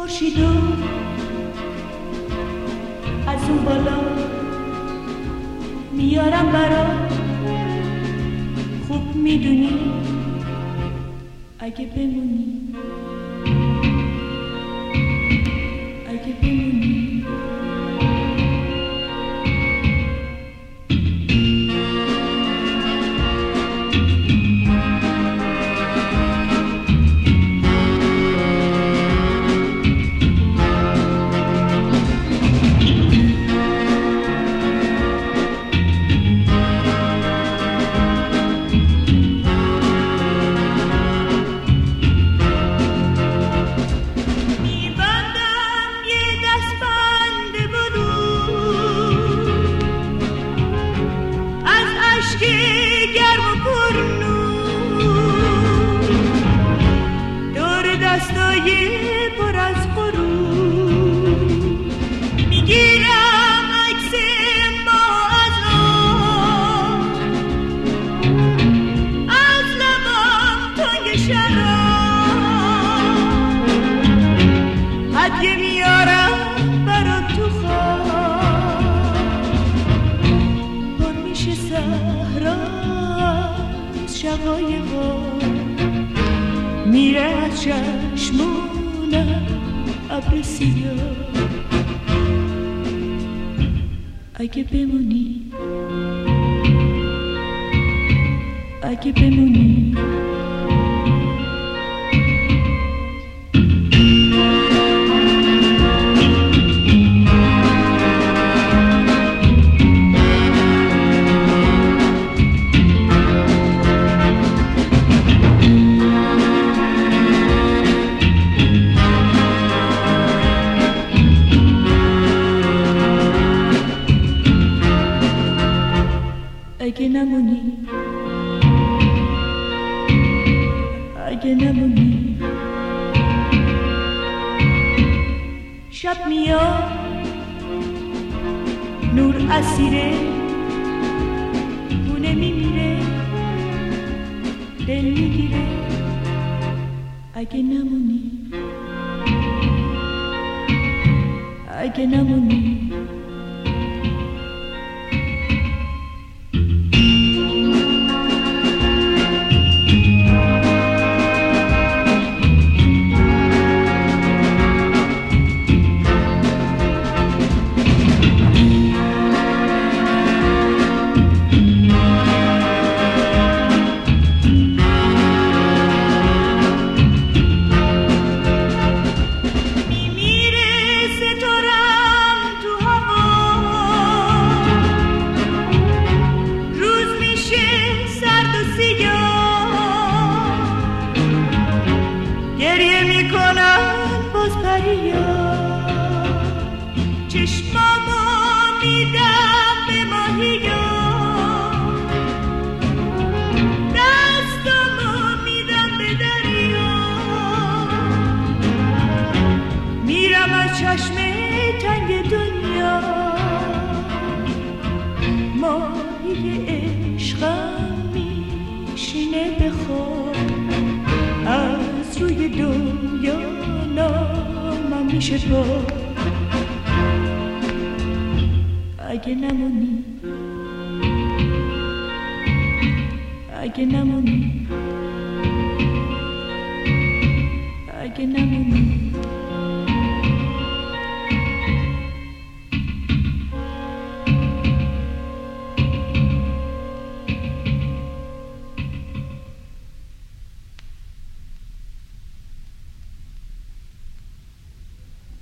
خورشیدو از اون بالا میارم برات. خوب میدونی اگه بمونی، اگه بمونی. میره از چشمونم ابر سیاه. اگه بمونی، اگه بمونی. اگه نمونی، اگه نمونی. شب میاد نور اسیره، خونه میمیره، دل میگیره. اگه نمونی، اگه نمونی. چشمامو میدم به ماهیا، دستامو میدم به دریا. میرم از چشم تنگ دنیا، ماهی عشقم میشینه به خواب. از روی دنیا نامم میشه پا. اگه نمونی، اگه نمونی، اگه نمونی.